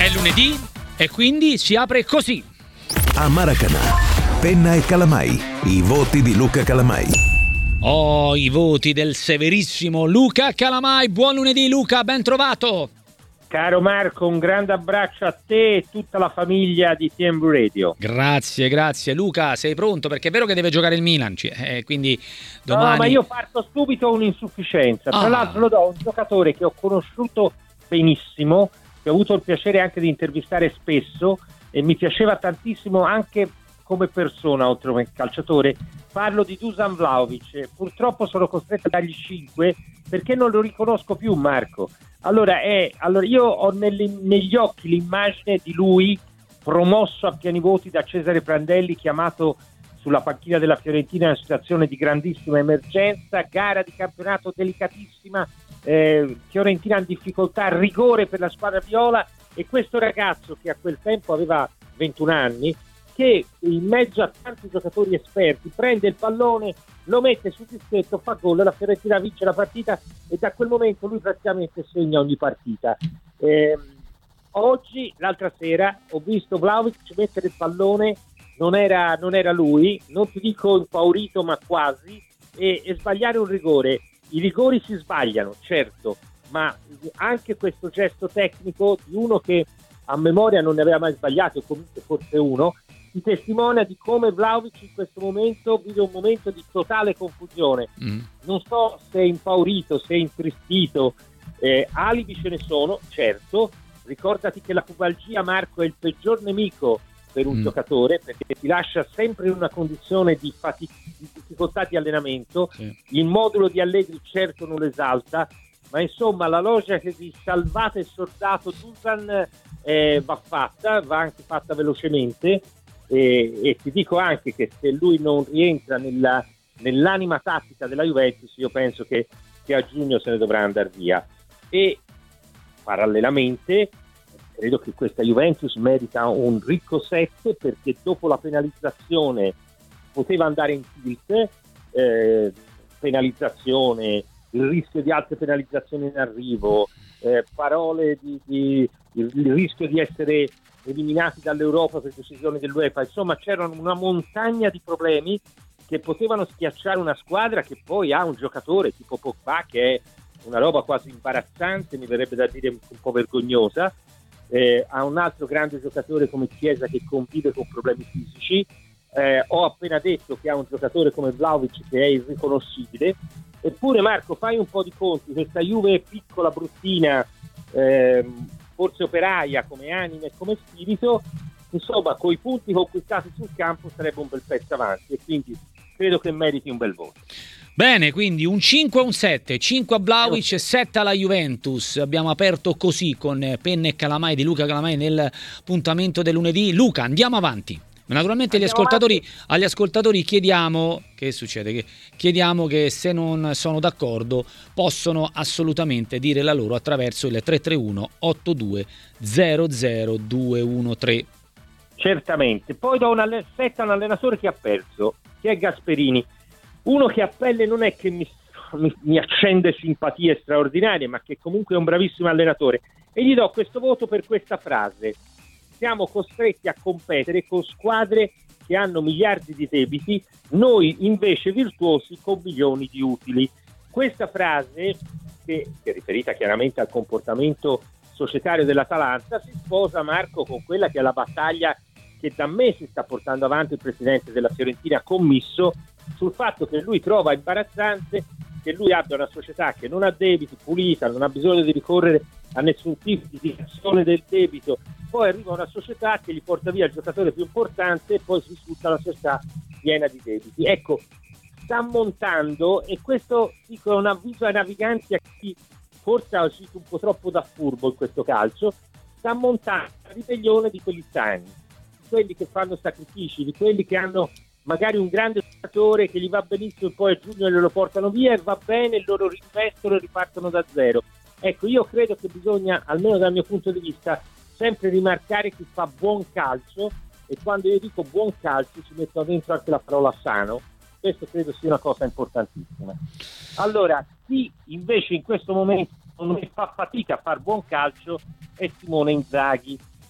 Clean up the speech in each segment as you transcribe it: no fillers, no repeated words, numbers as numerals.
È lunedì e quindi si apre così. A Maracanã, Penna e Calamai, i voti di Luca Calamai. Oh, i voti del severissimo Luca Calamai. Buon lunedì Luca, ben trovato. Caro Marco, un grande abbraccio a te e tutta la famiglia di TMV Radio. Grazie. Luca, sei pronto? Perché è vero che deve giocare il Milan, quindi domani... No, ma io parto subito un'insufficienza. Tra l'altro lo do a un giocatore che ho conosciuto benissimo, che ho avuto il piacere anche di intervistare spesso e mi piaceva tantissimo anche come persona, oltre che calciatore. Parlo di Dusan Vlahovic. Purtroppo sono costretto a dargli 5 perché non lo riconosco più, Marco. Allora io ho negli occhi l'immagine di lui promosso a pieni voti da Cesare Prandelli, chiamato sulla panchina della Fiorentina in una situazione di grandissima emergenza, gara di campionato delicatissima, Fiorentina in difficoltà, rigore per la squadra viola, e questo ragazzo che a quel tempo aveva 21 anni, che in mezzo a tanti giocatori esperti prende il pallone, lo mette sul dischetto, fa gol, la Fiorentina vince la partita e da quel momento lui praticamente segna ogni partita. Oggi, l'altra sera, ho visto Vlahovic mettere il pallone, non era lui, non ti dico impaurito ma quasi, e sbagliare un rigore. I rigori si sbagliano, certo, ma anche questo gesto tecnico di uno che a memoria non ne aveva mai sbagliato, comunque forse uno, ti testimonia di come Vlahovic in questo momento vive un momento di totale confusione. Non so se è impaurito, se è intristito, alibi ce ne sono, certo. Ricordati che la pubalgia, Marco, è il peggior nemico per un giocatore, perché ti lascia sempre in una condizione di difficoltà di allenamento. Sì. Il modulo di Allegri certo non lo esalta, ma insomma la logica che di salvata e sordato Dusan va anche fatta velocemente, e ti dico anche che se lui non rientra nell'anima tattica della Juventus, io penso che a giugno se ne dovrà andare via. E parallelamente credo che questa Juventus merita un ricco 7, perché dopo la penalizzazione poteva andare in tilt, penalizzazione, il rischio di altre penalizzazioni in arrivo, parole il rischio di essere eliminati dall'Europa per decisione dell'UEFA, insomma c'erano una montagna di problemi che potevano schiacciare una squadra che poi ha un giocatore tipo Pogba che è una roba quasi imbarazzante, mi verrebbe da dire un po' vergognosa, ha un altro grande giocatore come Chiesa che convive con problemi fisici, ho appena detto che ha un giocatore come Vlahovic che è irriconoscibile. Eppure Marco, fai un po' di conti, questa Juve è piccola, bruttina, forse operaia come anima e come spirito, insomma coi punti conquistati sul campo sarebbe un bel pezzo avanti, e quindi credo che meriti un bel voto. Bene, quindi un 5 e un 7, 5 a Vlahovic e 7 alla Juventus. Abbiamo aperto così con Penna e Calamai di Luca Calamai nel appuntamento del lunedì. Luca, andiamo avanti. Naturalmente agli ascoltatori chiediamo che succede? Chiediamo che se non sono d'accordo possono assolutamente dire la loro attraverso il 331 82 00 213. Certamente. Poi do una setta a un allenatore che ha perso, che è Gasperini. Uno che a pelle non è che mi accende simpatie straordinarie, ma che comunque è un bravissimo allenatore. E gli do questo voto per questa frase: siamo costretti a competere con squadre che hanno miliardi di debiti, noi invece virtuosi con milioni di utili. Questa frase, che è riferita chiaramente al comportamento societario dell'Atalanta, si sposa, Marco, con quella che è la battaglia che da mesi sta portando avanti il presidente della Fiorentina, Commisso, sul fatto che lui trova imbarazzante che lui abbia una società che non ha debiti, pulita, non ha bisogno di ricorrere a nessun tipo di azione del debito, poi arriva una società che gli porta via il giocatore più importante e poi si risulta la società piena di debiti. Ecco, sta montando, e questo dico è un avviso ai naviganti, a chi forse ha uscito un po' troppo da furbo in questo calcio, sta montando la ribellione di quelli sani, di quelli che fanno sacrifici, di quelli che hanno magari un grande giocatore che gli va benissimo e poi a giugno lo portano via e va bene, loro reinvestono e ripartono da zero. Ecco, io credo che bisogna, almeno dal mio punto di vista, sempre rimarcare chi fa buon calcio, e quando io dico buon calcio ci metto dentro anche la parola sano. Questo credo sia una cosa importantissima. Allora, chi invece in questo momento non fa fatica a far buon calcio è Simone Inzaghi.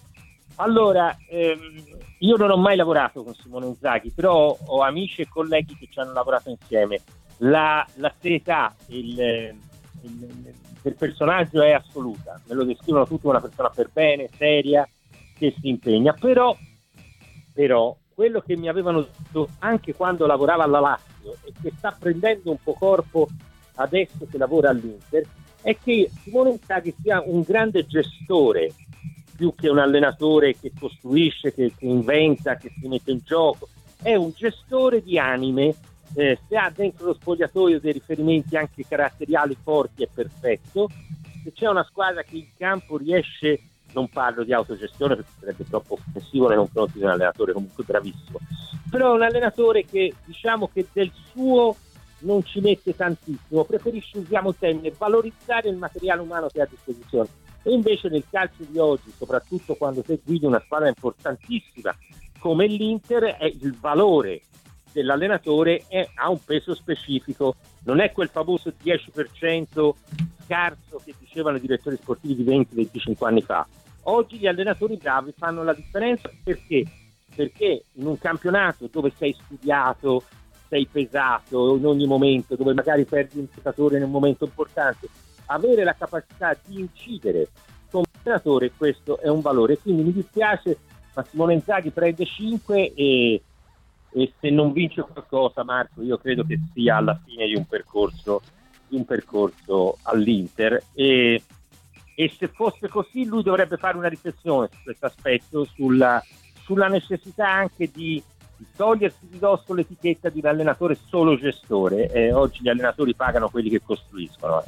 Allora, io non ho mai lavorato con Simone Inzaghi, però ho amici e colleghi che ci hanno lavorato insieme. La serietà del personaggio è assoluta, me lo descrivono tutti una persona per bene, seria, che si impegna, però quello che mi avevano detto anche quando lavorava alla Lazio e che sta prendendo un po' corpo adesso che lavora all'Inter è che Simone Inzaghi sia un grande gestore più che un allenatore che costruisce, che inventa, che si mette in gioco. È un gestore di anime, se ha dentro lo spogliatoio dei riferimenti anche caratteriali forti è perfetto. Se c'è una squadra che in campo riesce, non parlo di autogestione perché sarebbe troppo offensivo nei confronti di un allenatore comunque bravissimo, però è un allenatore che diciamo che del suo non ci mette tantissimo, preferisce, usiamo il termine, valorizzare il materiale umano che ha a disposizione. E invece nel calcio di oggi, soprattutto quando te guidi una squadra importantissima come l'Inter, il valore dell'allenatore ha un peso specifico, non è quel famoso 10% scarso che dicevano i direttori sportivi di 20-25 anni fa. Oggi gli allenatori bravi fanno la differenza perché in un campionato dove sei studiato, sei pesato in ogni momento, dove magari perdi un giocatore in un momento importante, avere la capacità di incidere come allenatore, questo è un valore. Quindi mi dispiace, ma Simone Inzaghi prende 5 e se non vince qualcosa, Marco, io credo che sia alla fine di un percorso all'Inter e se fosse così lui dovrebbe fare una riflessione su questo aspetto, sulla necessità anche di togliersi di dosso l'etichetta di un allenatore solo gestore. Oggi gli allenatori pagano quelli che costruiscono.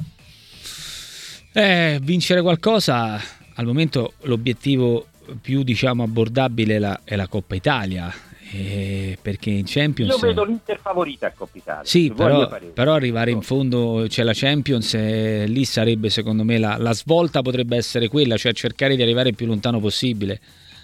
Vincere qualcosa, al momento l'obiettivo più abbordabile è la Coppa Italia, perché in Champions io vedo l'Inter favorita a Coppa Italia. Sì, però arrivare in fondo, c'è la Champions, lì sarebbe secondo me la svolta potrebbe essere quella, cioè cercare di arrivare il più lontano possibile.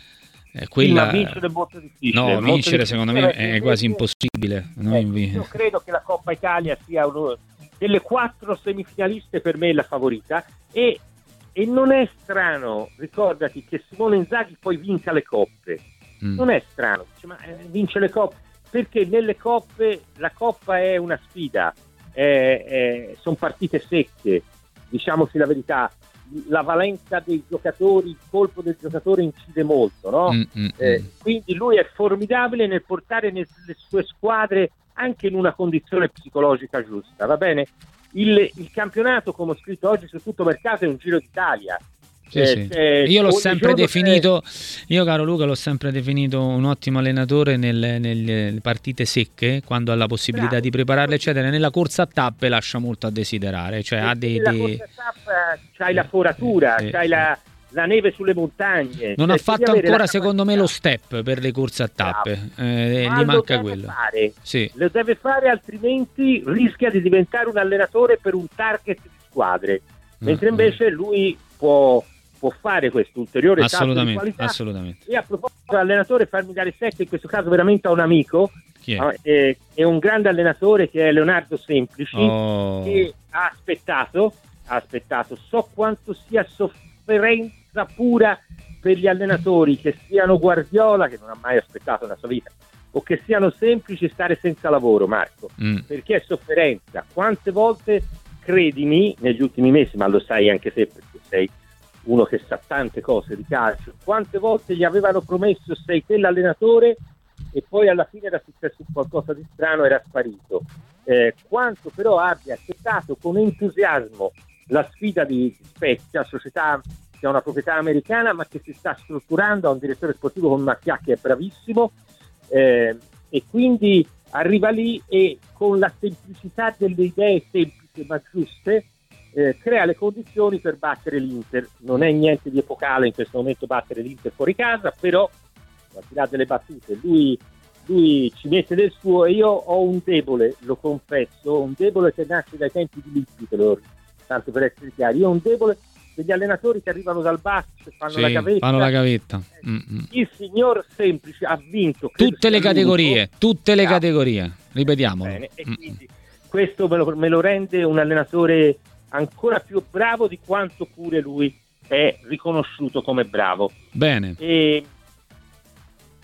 Ma vincere è molto difficile. No, vincere secondo me è quasi impossibile. Io credo che la Coppa Italia sia uno delle 4 semifinaliste, per me è la favorita e non è strano, ricordati che Simone Inzaghi poi vinca le coppe. Non è strano, vince le coppe perché nelle coppe la Coppa è una sfida, sono partite secche, diciamoci la verità. La valenza dei giocatori, il colpo del giocatore incide molto, no? Quindi lui è formidabile nel portare le sue squadre anche in una condizione psicologica giusta, va bene? Il campionato, come ho scritto oggi su Tutto Mercato, è un Giro d'Italia. Sì. Io l'ho sempre definito, io caro Luca l'ho sempre definito un ottimo allenatore nelle partite secche, quando ha la possibilità di prepararle eccetera. Nella corsa a tappe lascia molto a desiderare, cioè ha nella corsa a tappe c'hai la foratura, c'hai la neve sulle montagne. Non ha fatto ancora secondo me lo step per le corse a tappe, gli manca quello. Lo deve fare, altrimenti rischia di diventare un allenatore per un target di squadre, mentre invece lui può fare questo ulteriore salto di qualità. Assolutamente. E a proposito dell'allenatore, farmi dare 7 in questo caso veramente a un amico. Chi è? È un grande allenatore che è Leonardo Semplici, che ha aspettato, so quanto sia sofferenza pura per gli allenatori, che siano Guardiola, che non ha mai aspettato nella sua vita, o che siano Semplici, stare senza lavoro, Marco, perché è sofferenza. Quante volte, credimi, negli ultimi mesi, ma lo sai anche te perché sei uno che sa tante cose di calcio, quante volte gli avevano promesso sei te l'allenatore e poi alla fine era successo qualcosa di strano, era sparito. Quanto però abbia accettato con entusiasmo la sfida di Spezia, società che ha una proprietà americana ma che si sta strutturando, ha un direttore sportivo con Mattia che è bravissimo, e quindi arriva lì e con la semplicità delle idee semplici ma giuste crea le condizioni per battere l'Inter. Non è niente di epocale in questo momento battere l'Inter fuori casa, però al di là delle battute lui ci mette del suo, e io ho un debole, lo confesso, un debole che nasce dai tempi di Lippi, tanto per essere chiari. Io ho un debole degli allenatori che arrivano dal basso e fanno la gavetta. Il signor Semplici ha vinto tutte le categorie, ripetiamolo. Bene, e quindi questo me lo rende un allenatore ancora più bravo di quanto pure lui è riconosciuto come bravo. Bene. E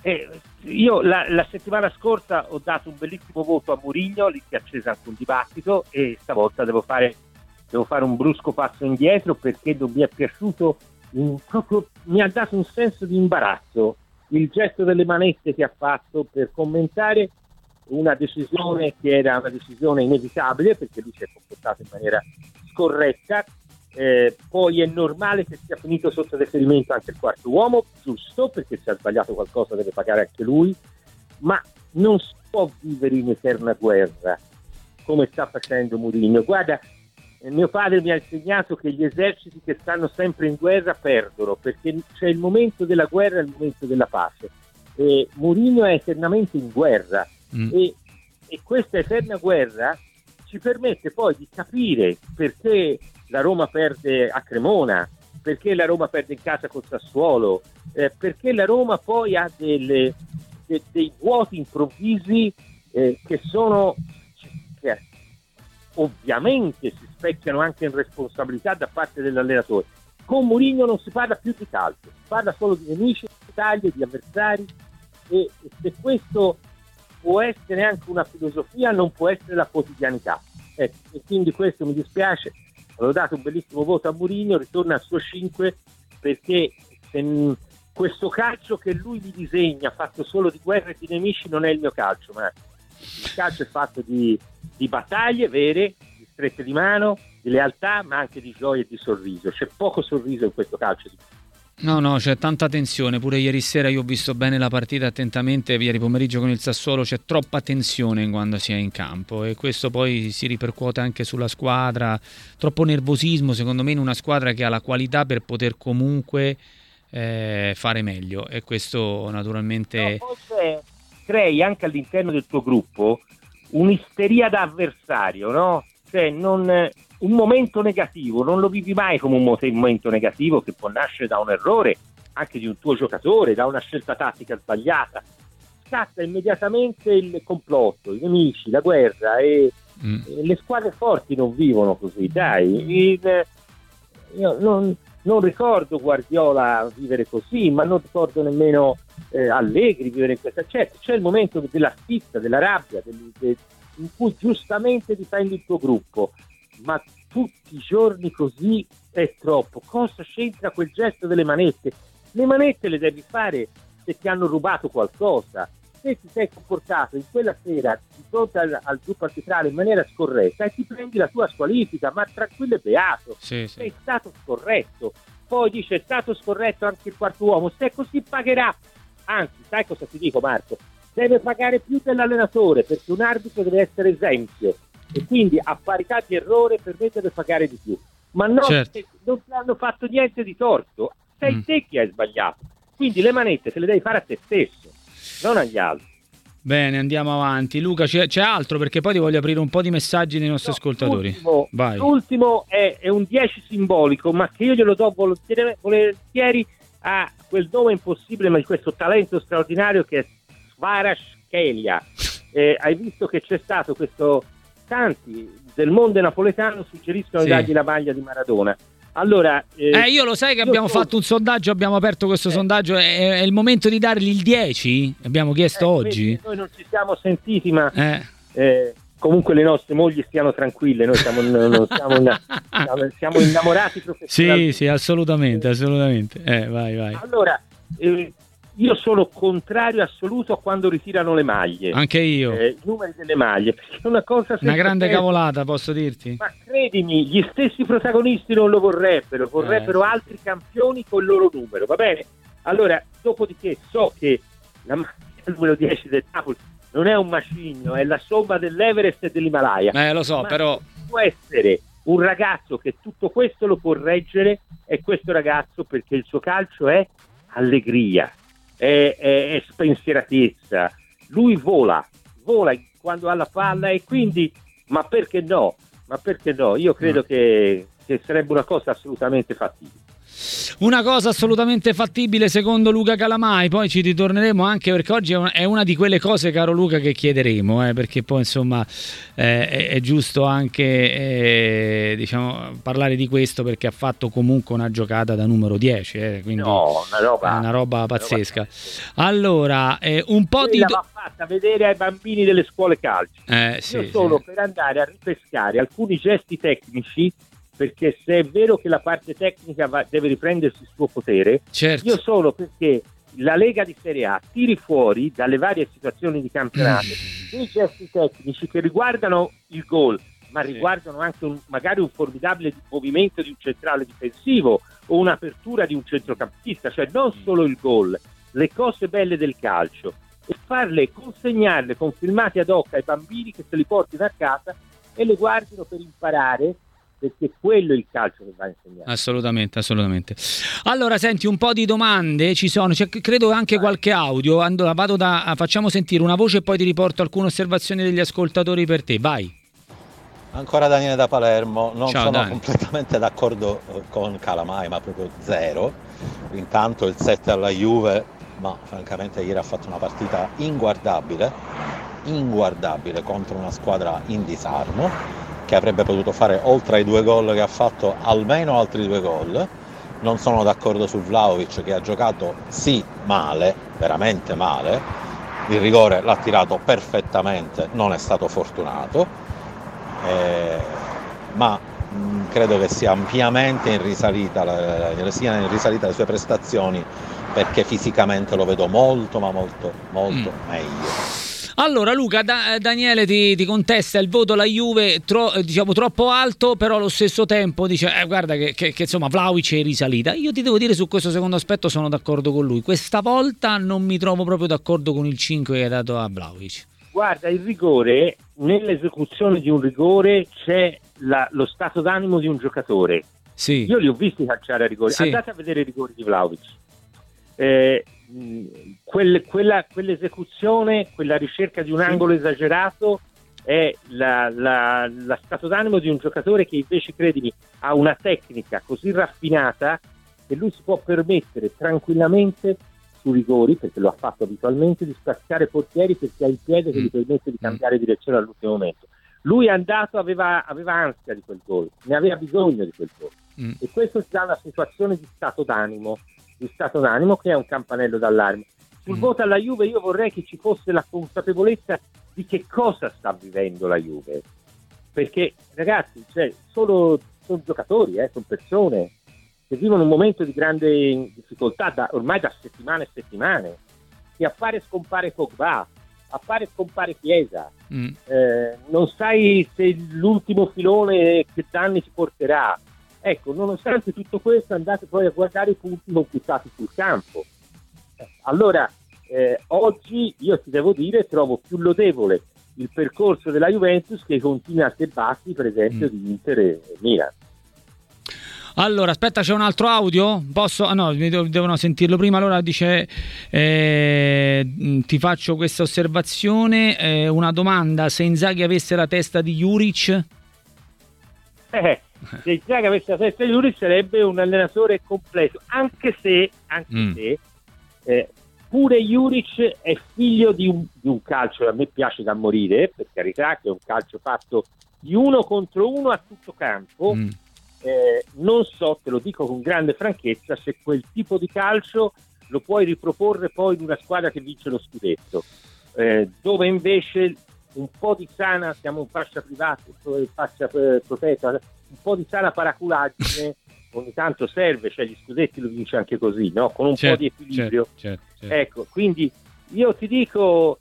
Io la settimana scorsa ho dato un bellissimo voto a Mourinho, lì si è acceso anche un dibattito, e stavolta devo fare un brusco passo indietro, perché non mi è piaciuto, proprio mi ha dato un senso di imbarazzo il gesto delle manette che ha fatto per commentare una decisione che era una decisione inevitabile, perché lui si è comportato in maniera scorretta. Poi è normale che sia finito sotto deferimento anche il quarto uomo, giusto, perché se ha sbagliato qualcosa deve pagare anche lui, ma non si può vivere in eterna guerra come sta facendo Mourinho. Guarda, mio padre mi ha insegnato che gli eserciti che stanno sempre in guerra perdono, perché c'è il momento della guerra e il momento della pace, e Mourinho è eternamente in guerra, e questa eterna guerra ci permette poi di capire perché la Roma perde a Cremona, perché la Roma perde in casa col Sassuolo, perché la Roma poi ha dei vuoti improvvisi che sono, che ovviamente si specchiano anche in responsabilità da parte dell'allenatore. Con Mourinho non si parla più di calcio, si parla solo di nemici, di taglie, di avversari, e se questo può essere anche una filosofia, non può essere la quotidianità. E quindi questo mi dispiace. Avevo dato un bellissimo voto a Mourinho, ritorna al suo 5, perché questo calcio che lui mi disegna, fatto solo di guerre e di nemici, non è il mio calcio, ma il calcio è fatto di battaglie vere, di strette di mano, di lealtà, ma anche di gioia e di sorriso. C'è poco sorriso in questo calcio. No, c'è tanta tensione. Pure ieri sera io ho visto bene la partita attentamente, ieri pomeriggio con il Sassuolo, c'è troppa tensione quando si è in campo, e questo poi si ripercuote anche sulla squadra. Troppo nervosismo, secondo me, in una squadra che ha la qualità per poter comunque fare meglio, e questo naturalmente... Forse crei anche all'interno del tuo gruppo un'isteria da avversario, no? Cioè un momento negativo non lo vivi mai come un momento negativo, che può nascere da un errore anche di un tuo giocatore, da una scelta tattica sbagliata. Scatta immediatamente il complotto, i nemici, la guerra, e le squadre forti non vivono così, dai. Io non ricordo Guardiola vivere così, ma non ricordo nemmeno Allegri vivere in questa. Certo, c'è il momento della stizza, della rabbia, in cui giustamente difendi il tuo gruppo, ma tutti i giorni così è troppo. Cosa c'entra quel gesto delle manette? Le manette le devi fare se ti hanno rubato qualcosa. Se ti sei comportato in quella sera di fronte al gruppo arbitrale in maniera scorretta, e ti prendi la tua squalifica, ma tranquillo e beato, sì. Sei stato scorretto. Poi dice: è stato scorretto anche il quarto uomo, se così pagherà. Anzi, sai cosa ti dico, Marco? Deve pagare più dell'allenatore, perché un arbitro deve essere esempio, e quindi a parità di errore per me deve pagare di più. Ma no, certo. Non ti hanno fatto niente di torto, sei te che hai sbagliato. Quindi le manette se le devi fare a te stesso, non agli altri. Bene, andiamo avanti. Luca, c'è altro? Perché poi ti voglio aprire un po' di messaggi nei nostri ascoltatori. L'ultimo è un 10 simbolico, ma che io glielo do volentieri a quel nome impossibile, ma di questo talento straordinario che è Kvaratskhelia. Hai visto che c'è stato questo... Tanti del mondo napoletano suggeriscono di dargli la maglia di Maradona. Allora, io lo sai che abbiamo fatto un sondaggio, abbiamo aperto questo sondaggio, è il momento di dargli il 10? Abbiamo chiesto oggi. Noi non ci siamo sentiti, ma comunque le nostre mogli stiano tranquille, noi siamo innamorati professionalmente. Sì, assolutamente. Vai. Allora, io sono contrario assoluto a quando ritirano le maglie. Anche io. I numeri delle maglie, perché è una cosa una grande cavolata, posso dirti. Ma credimi, gli stessi protagonisti non lo vorrebbero altri campioni col loro numero, va bene? Allora, dopodiché so che la maglia numero 10 del Napoli non è un macigno, è la somma dell'Everest e dell'Himalaya. Lo so, ma però può essere un ragazzo che tutto questo lo può reggere, è questo ragazzo, perché il suo calcio è allegria. È spensieratezza, lui vola quando ha la palla, e quindi ma perché no? Io credo che sarebbe una cosa assolutamente fattibile. Una cosa assolutamente fattibile secondo Luca Calamai, poi ci ritorneremo anche perché oggi è una di quelle cose, caro Luca, che chiederemo, perché poi insomma è giusto anche diciamo parlare di questo, perché ha fatto comunque una giocata da numero 10, quindi una roba pazzesca. Allora, un po' di... va fatta vedere ai bambini delle scuole calcio. Sì, solo per andare a ripescare alcuni gesti tecnici, perché se è vero che la parte tecnica deve riprendersi il suo potere, certo. Io solo perché la Lega di Serie A tiri fuori dalle varie situazioni di campionato dei gesti tecnici che riguardano il gol, ma riguardano anche magari un formidabile movimento di un centrale difensivo o un'apertura di un centrocampista, cioè non solo il gol, le cose belle del calcio, e consegnarle con filmati ad hoc ai bambini che se li portino a casa e le guardino per imparare, perché quello è il calcio che va insegnato. Assolutamente. Allora, senti, un po' di domande ci sono, credo anche qualche audio. Facciamo sentire una voce e poi ti riporto alcune osservazioni degli ascoltatori per te. Vai. Ancora Daniele da Palermo. Non Ciao, sono Dani. completamente d'accordo con Calamai, ma proprio zero. Intanto il 7 alla Juve, ma francamente ieri ha fatto una partita inguardabile contro una squadra in disarmo, che avrebbe potuto fare, oltre ai 2 gol che ha fatto, almeno altri 2 gol. Non sono d'accordo su Vlahovic, che ha giocato male, veramente male, il rigore l'ha tirato perfettamente, non è stato fortunato, ma credo che sia ampiamente in risalita le sue prestazioni, perché fisicamente lo vedo molto meglio. Allora Luca, Daniele ti contesta il voto alla Juve troppo alto, però allo stesso tempo dice guarda che insomma Vlahovic è in risalita. Io ti devo dire, su questo secondo aspetto sono d'accordo con lui. Questa volta non mi trovo proprio d'accordo con il 5 che ha dato a Vlahovic. Guarda, il rigore, nell'esecuzione di un rigore c'è lo stato d'animo di un giocatore. Sì. Io li ho visti calciare a rigore. Sì. Andate a vedere i rigori di Vlahovic. Quell'esecuzione, quella ricerca di un angolo esagerato è la stato d'animo di un giocatore che invece, credimi, ha una tecnica così raffinata che lui si può permettere tranquillamente su rigori, perché lo ha fatto abitualmente, di spazzare portieri, perché ha il piede che gli permette di cambiare direzione all'ultimo momento. Lui è andato, aveva ansia di quel gol, ne aveva bisogno di quel gol, e questo ti dà una situazione di stato d'animo che è un campanello d'allarme. Sul voto alla Juve io vorrei che ci fosse la consapevolezza di che cosa sta vivendo la Juve, perché ragazzi, sono giocatori, sono persone che vivono un momento di grande difficoltà ormai da settimane e settimane, che appare scompare Pogba, appare scompare Chiesa, non sai se l'ultimo filone che danni ti porterà. Ecco, nonostante tutto questo, andate poi a guardare i punti conquistati sul campo. Allora, oggi io ti devo dire, trovo più lodevole il percorso della Juventus che continua a bassi, per esempio, di Inter e Milan. Allora, aspetta, c'è un altro audio? Posso? No, devono sentirlo prima. Allora dice, ti faccio questa osservazione, una domanda: se Inzaghi avesse la testa di Juric? Se Inzaghi avesse la testa di Juric sarebbe un allenatore completo, anche se pure Juric è figlio di un calcio che a me piace da morire, per carità, che è un calcio fatto di 1 contro 1 a tutto campo. Non so, te lo dico con grande franchezza, se quel tipo di calcio lo puoi riproporre poi in una squadra che vince lo scudetto, dove invece un po' di sana, siamo in fascia privata, fascia protetta, un po' di sana paraculaggine ogni tanto serve, cioè gli scudetti lo vince anche così, no? Con un po' di equilibrio. Certo. Ecco, quindi io ti dico,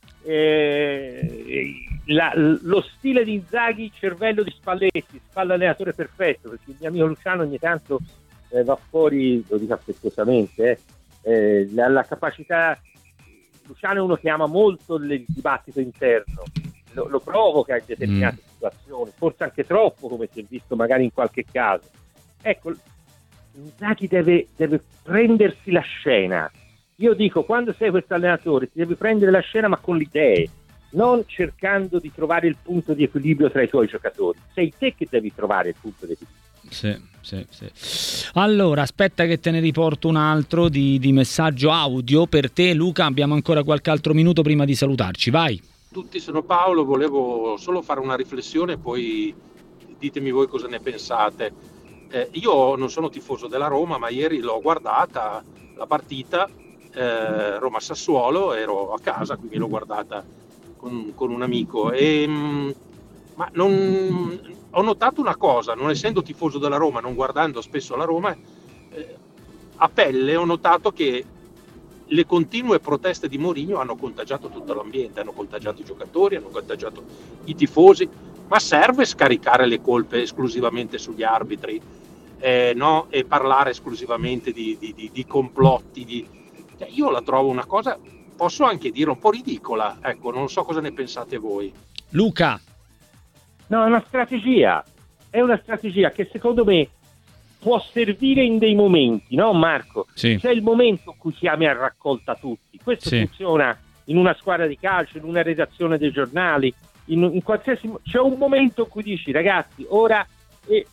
lo stile di Inzaghi, cervello di Spalletti, allenatore perfetto, perché il mio amico Luciano ogni tanto va fuori, lo dico affettuosamente, la capacità. Luciano è uno che ama molto il dibattito interno, lo provoca in determinate situazioni, forse anche troppo, come si è visto magari in qualche caso. Ecco, Inzaghi deve prendersi la scena. Io dico, quando sei questo allenatore ti devi prendere la scena, ma con le idee, non cercando di trovare il punto di equilibrio tra i tuoi giocatori. Sei te che devi trovare il punto di equilibrio. Sì. Allora, aspetta che te ne riporto un altro di messaggio audio per te, Luca. Abbiamo ancora qualche altro minuto prima di salutarci, vai. Tutti, sono Paolo, volevo solo fare una riflessione, poi ditemi voi cosa ne pensate. Io non sono tifoso della Roma, ma ieri l'ho guardata la partita Roma-Sassuolo, ero a casa, quindi l'ho guardata con un amico ma ho notato una cosa, non essendo tifoso della Roma, non guardando spesso la Roma, a pelle ho notato che le continue proteste di Mourinho hanno contagiato tutto l'ambiente, hanno contagiato i giocatori, hanno contagiato i tifosi. Ma serve scaricare le colpe esclusivamente sugli arbitri, no? E parlare esclusivamente di complotti? Cioè, io la trovo una cosa, posso anche dire, un po' ridicola. Ecco, non so cosa ne pensate voi. Luca. No, è una strategia che secondo me può servire in dei momenti, no Marco? Sì. C'è il momento in cui chiami a raccolta tutti, questo sì. funziona in una squadra di calcio, in una redazione dei giornali, in qualsiasi, c'è un momento in cui dici ragazzi ora e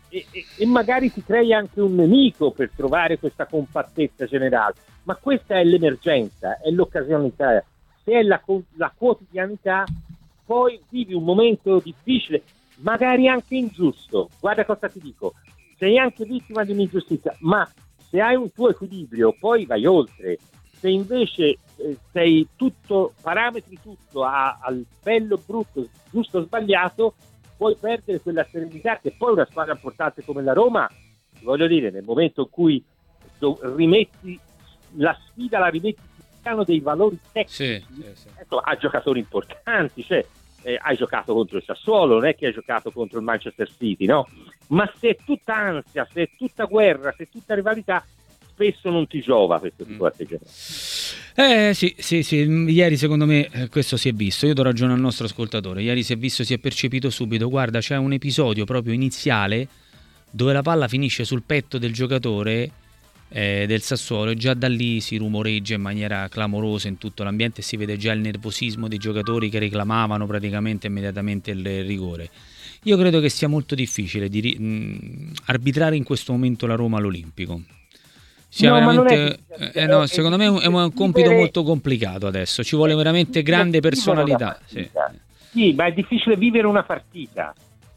magari ti crei anche un nemico per trovare questa compattezza generale, ma questa è l'emergenza, è l'occasionalità, se è la quotidianità poi vivi un momento difficile, magari anche ingiusto. Guarda cosa ti dico, sei anche vittima di un'ingiustizia, ma se hai un tuo equilibrio poi vai oltre. Se invece sei tutto, parametri tutto al bello, brutto, giusto, sbagliato, puoi perdere quella serenità che poi una squadra importante come la Roma, voglio dire, nel momento in cui rimetti la sfida, la rimetti sul piano dei valori tecnici, sì. Ecco, ha giocatori importanti, cioè hai giocato contro il Sassuolo, non è che hai giocato contro il Manchester City, no? Ma se è tutta ansia, se è tutta guerra, se è tutta rivalità, spesso non ti giova questo tipo di atteggiamento. Sì, ieri secondo me questo si è visto, io do ragione al nostro ascoltatore, ieri si è percepito subito, guarda, c'è un episodio proprio iniziale dove la palla finisce sul petto del giocatore del Sassuolo e già da lì si rumoreggia in maniera clamorosa in tutto l'ambiente e si vede già il nervosismo dei giocatori che reclamavano praticamente immediatamente il rigore. Io credo che sia molto difficile arbitrare in questo momento la Roma all'Olimpico. Secondo me è un compito molto complicato adesso, ci vuole veramente grande personalità. Sì, ma è difficile vivere una partita,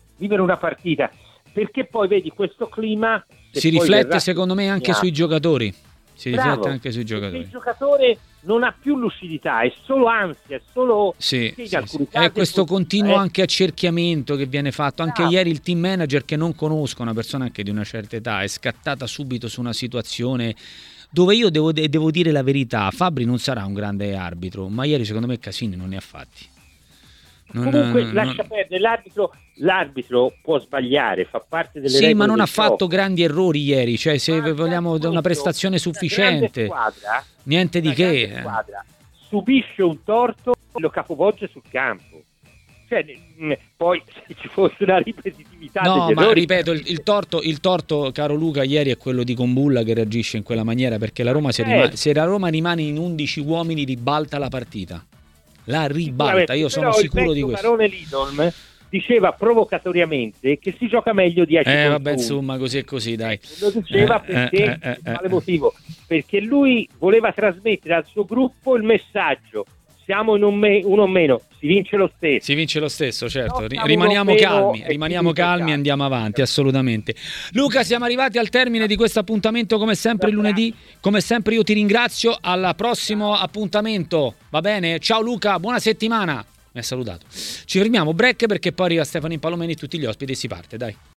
perché poi vedi questo clima si riflette secondo me anche sui giocatori. Il giocatore non ha più lucidità, è solo ansia, è solo è questo continuo anche accerchiamento che viene fatto. Anche ieri il team manager, che non conosco, una persona anche di una certa età, è scattata subito su una situazione dove io devo dire la verità. Fabri non sarà un grande arbitro, ma ieri secondo me casini non ne ha fatti. Lascia perdere, l'arbitro può sbagliare, fa parte delle regole. Sì, ma non ha fatto grandi errori ieri, cioè se vogliamo una prestazione sufficiente, niente di che. Squadra subisce un torto e lo capovolge sul campo. Cioè, poi se ci fosse una ripetitività degli errori, ripeto, il torto, caro Luca, ieri è quello di Kumbulla, che reagisce in quella maniera, perché la Roma se la Roma rimane in 11 uomini ribalta la partita. La ribalta, io sono sicuro di questo. Barone Lidolm diceva provocatoriamente che si gioca meglio 10 contro vabbè, insomma, così è così, dai. Lo diceva perché quale motivo? Perché lui voleva trasmettere al suo gruppo il messaggio: siamo in uno o meno, si vince lo stesso, certo. Rimaniamo calmi e andiamo avanti, assolutamente. Luca, siamo arrivati al termine di questo appuntamento, come sempre lunedì. Come sempre io ti ringrazio, al prossimo appuntamento, va bene? Ciao Luca, buona settimana. Mi ha salutato. Ci fermiamo, break, perché poi arriva Stefano Impalomeni e tutti gli ospiti e si parte, dai.